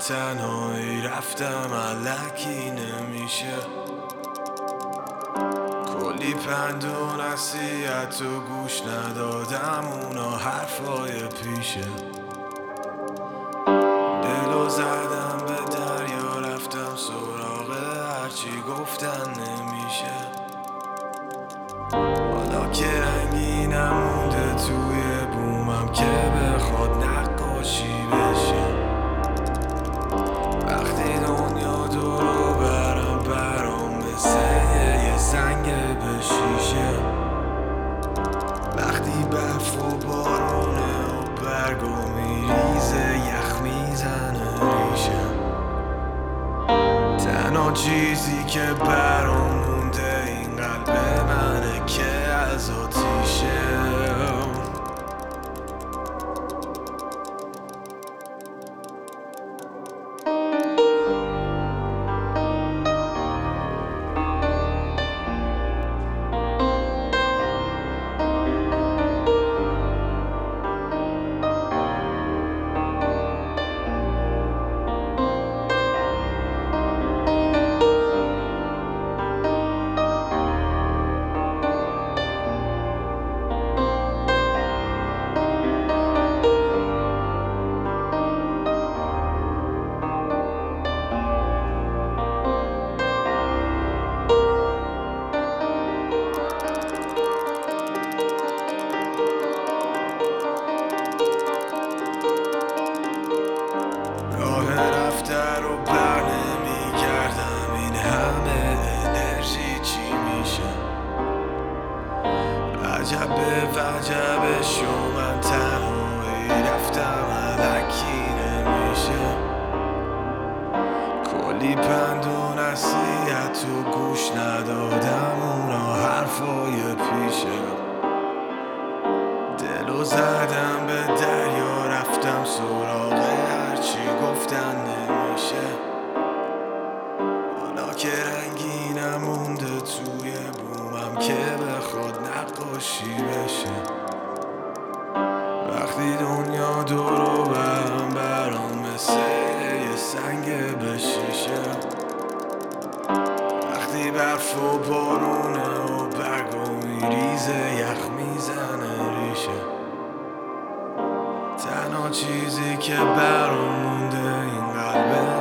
تنهایی رفتم الکی نمیشه. کلی پند و نصیحت و گوش ندادم اونا حرفای پیشه. دلو زدم به دریا رفتم سراغ هرچی گفتن نمیشه. حالا که رنگینم مونده توی بومم که بخواد نقاشی بشه. وقتی دنیا دورو برام مثل یه سنگ به شیشه. وقتی برف و بارونه و برگو میریزه یخ میزنه ریشه. تنها چیزی که برام مونده این قلب منه که از آتیشه. عجب به وجبش و من تنهایی رفتم الکی نمیشه. کلی پند و نصیحت و گوش ندادم اونا حرفای پیشه. دلو زدم به دریا رفتم سراغ هرچی گفتن نمیشه. حالا که رنگینم مونده توی بومم که بخواد نقاشی بشه. وقتی دنیا دورو برام مثل یه سنگ به شیشه. وقتی برف و بارونه و برگو میریزه یخ میزنه ریشه. تنها چیزی که برام مونده این قلبه